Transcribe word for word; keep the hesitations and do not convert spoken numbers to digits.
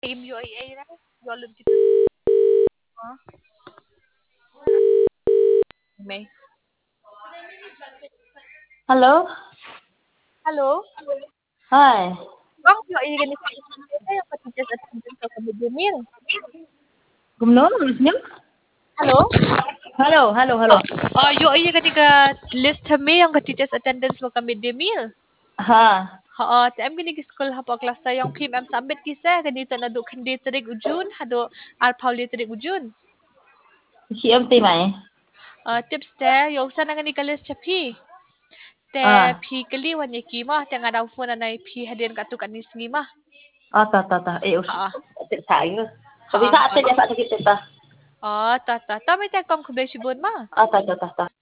Im yo ai ai đó, do lùm chữ Hả? Mày. Hello? Hello? Hi. Bang yo ai ganito yung patigas at attendance sa comedy meal. Gumnon? Ulisnyam? Hello? Hello, hello, hello. Uh, uh, yo ai ganito list kami yung patigas attendance mo comedy meal. Ha. Oo, ti am gini school ha po klasa yung P M M submit kisa ganito na do kandi tarig ujun hado ar pauli tarig ujun. Si em ti mày. Uh, tips te yung sa nga ni kalis cha P. Te À. P kali wan yaki mo te nga daw po na na P hadin ka tu kanis ngi ma. À, ta, ta, ta. Eh, us. Oo. Tự thải nữa. Tapi Oo. sa atin ya sa sakit ta. Oh, ta ta. Ta may te kom kubay sibon ma. À, ta, ta, ta, ta.